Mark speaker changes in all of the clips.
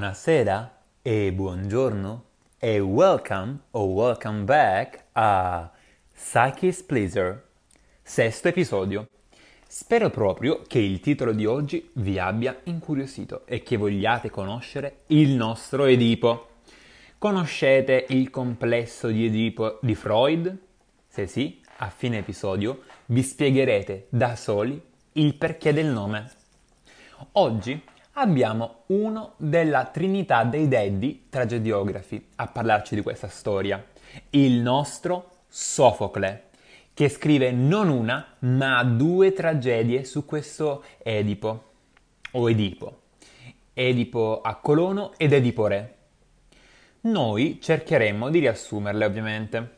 Speaker 1: Buonasera e buongiorno e welcome o welcome back a Psyche's Pleaser, sesto episodio. Spero proprio che il titolo di oggi vi abbia incuriosito e che vogliate conoscere il nostro Edipo. Conoscete il complesso di Edipo di Freud? Se sì, a fine episodio vi spiegherete da soli il perché del nome. Oggi abbiamo uno della Trinità dei Deadi tragediografi a parlarci di questa storia, il nostro Sofocle, che scrive non una, ma due tragedie su questo Edipo, o Edipo. Edipo a Colono ed Edipo Re. Noi cercheremo di riassumerle, ovviamente.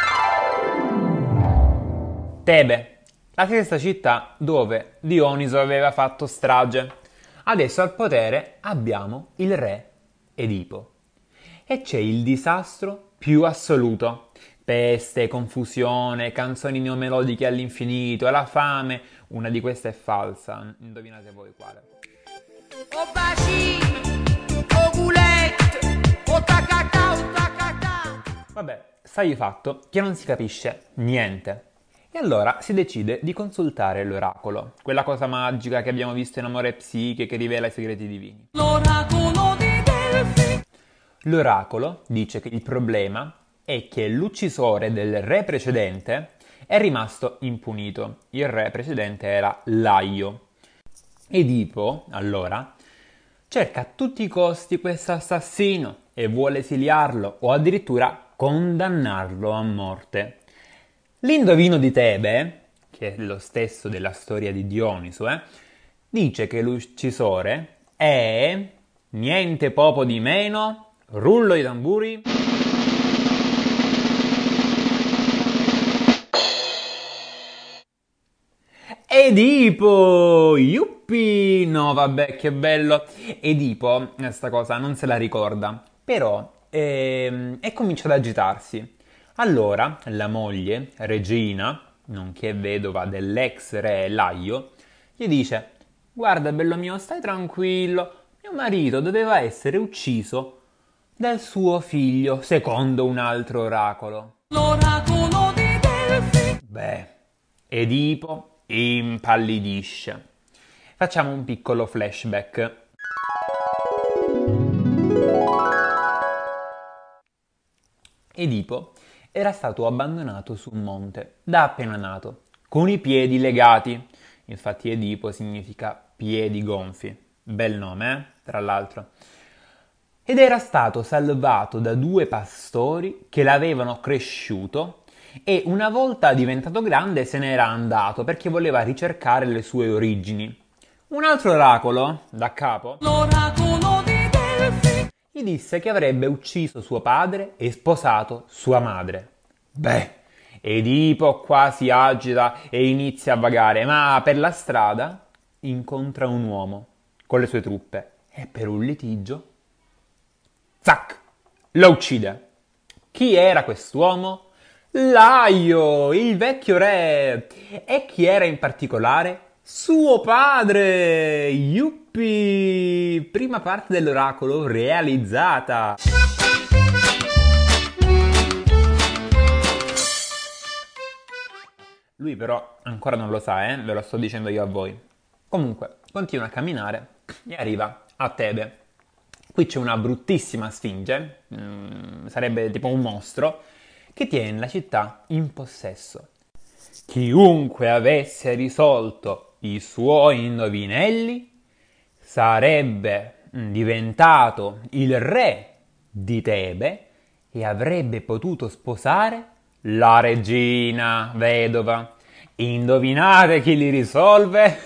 Speaker 1: Tebe, la stessa città dove Dioniso aveva fatto strage. Adesso al potere abbiamo il re Edipo. E c'è il disastro più assoluto. Peste, confusione, canzoni neomelodiche all'infinito, la fame. Una di queste è falsa, indovinate voi quale.
Speaker 2: O bacino, o gulette, o tacacà, o tacacà.
Speaker 1: Vabbè, sta di fatto che non si capisce niente. E allora si decide di consultare l'oracolo, quella cosa magica che abbiamo visto in Amore e Psiche che rivela i segreti divini.
Speaker 2: L'oracolo di Delfi.
Speaker 1: L'oracolo dice che il problema è che l'uccisore del re precedente è rimasto impunito. Il re precedente era Laio. Edipo, allora, cerca a tutti i costi questo assassino e vuole esiliarlo o addirittura condannarlo a morte. L'indovino di Tebe, che è lo stesso della storia di Dioniso, dice che l'uccisore è niente poco di meno, rullo i tamburi, Edipo! Yuppi! No, vabbè, che bello! Edipo, questa cosa non se la ricorda, però e comincia ad agitarsi. Allora, la moglie, Regina, nonché vedova dell'ex re Laio, gli dice: Guarda, bello mio, stai tranquillo, mio marito doveva essere ucciso dal suo figlio, secondo un altro oracolo.
Speaker 2: L'oracolo di Delfi.
Speaker 1: Beh, Edipo impallidisce. Facciamo un piccolo flashback. Edipo era stato abbandonato su un monte da appena nato, con i piedi legati. Infatti Edipo significa piedi gonfi. Bel nome, tra l'altro. Ed era stato salvato da due pastori che l'avevano cresciuto e una volta diventato grande se n'era andato perché voleva ricercare le sue origini. Un altro oracolo, da capo,
Speaker 2: L'oracolo di Delfi.
Speaker 1: gli disse che avrebbe ucciso suo padre e sposato sua madre. Beh, Edipo qua si agita e inizia a vagare, ma per la strada incontra un uomo con le sue truppe e per un litigio, zac, lo uccide. Chi era quest'uomo? Laio, il vecchio re. E chi era in particolare? Suo padre! Yuppi! Prima parte dell'oracolo realizzata! Lui però ancora non lo sa, ve lo sto dicendo io a voi. Comunque, continua a camminare e arriva a Tebe. Qui c'è una bruttissima sfinge, sarebbe tipo un mostro, che tiene la città in possesso. Chiunque avesse risolto i suoi indovinelli sarebbe diventato il re di Tebe e avrebbe potuto sposare la regina vedova. Indovinate chi li risolve?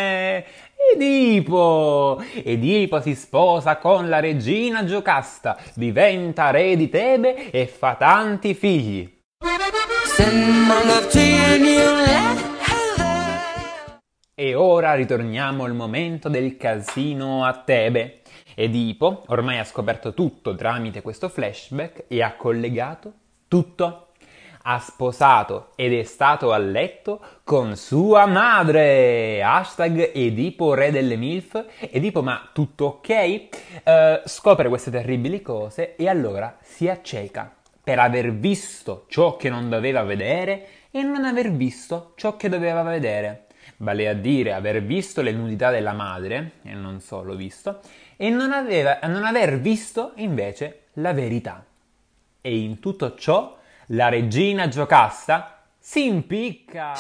Speaker 1: Edipo! Edipo si sposa con la regina Giocasta, diventa re di Tebe e fa tanti figli. E ora ritorniamo al momento del casino a Tebe. Edipo ormai ha scoperto tutto tramite questo flashback e ha collegato tutto. ha sposato ed è stato a letto con sua madre. Hashtag Edipo, re delle MILF. Edipo, ma tutto ok? Scopre queste terribili cose e allora si acceca per aver visto ciò che non doveva vedere e non aver visto ciò che doveva vedere. Vale a dire aver visto le nudità della madre, e non solo visto, e non aver visto invece la verità. E in tutto ciò la regina Giocasta si impicca.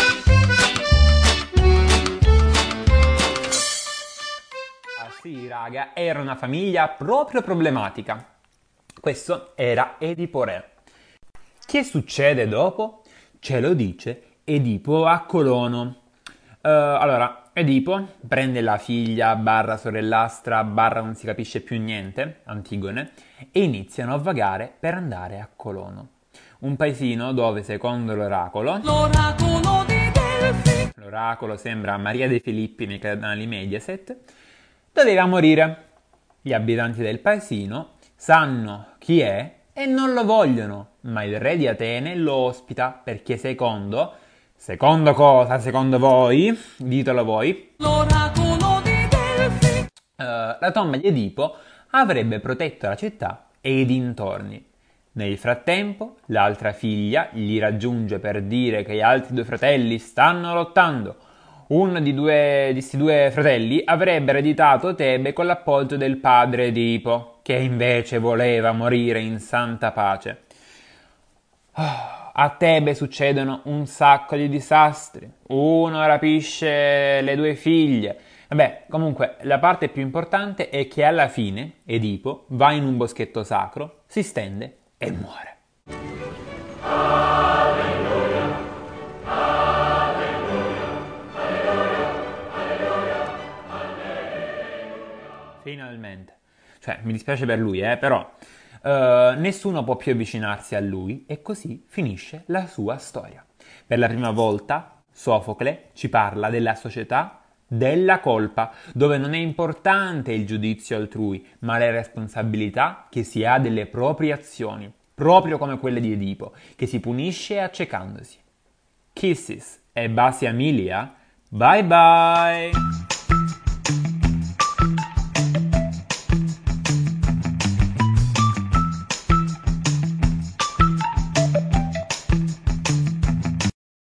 Speaker 1: Ah sì, raga, era una famiglia proprio problematica. Questo era Edipo Re. Che succede dopo? Ce lo dice Edipo a Colono. Allora, Edipo prende la figlia barra sorellastra barra non si capisce più niente, Antigone, e iniziano a vagare per andare a Colono. Un paesino dove, secondo l'oracolo,
Speaker 2: L'oracolo di Delfi.
Speaker 1: l'oracolo sembra Maria De Filippi nei canali Mediaset, doveva morire. Gli abitanti del paesino sanno chi è e non lo vogliono, ma il re di Atene lo ospita perché secondo cosa, secondo voi? Ditelo voi.
Speaker 2: L'oracolo di Delfi.
Speaker 1: La tomba di Edipo avrebbe protetto la città e i dintorni. Nel frattempo, l'altra figlia gli raggiunge per dire che gli altri due fratelli stanno lottando. Uno di questi due fratelli avrebbe ereditato Tebe con l'appoggio del padre Edipo, che invece voleva morire in santa pace. A Tebe succedono un sacco di disastri. Uno rapisce le due figlie. Vabbè, comunque, la parte più importante è che alla fine Edipo va in un boschetto sacro, si stende e muore. Finalmente. Cioè, mi dispiace per lui, però nessuno può più avvicinarsi a lui e così finisce la sua storia. Per la prima volta Sofocle ci parla della società della colpa, dove non è importante il giudizio altrui, ma la responsabilità che si ha delle proprie azioni, proprio come quelle di Edipo, che si punisce accecandosi. Kisses e baci Emilia, bye bye!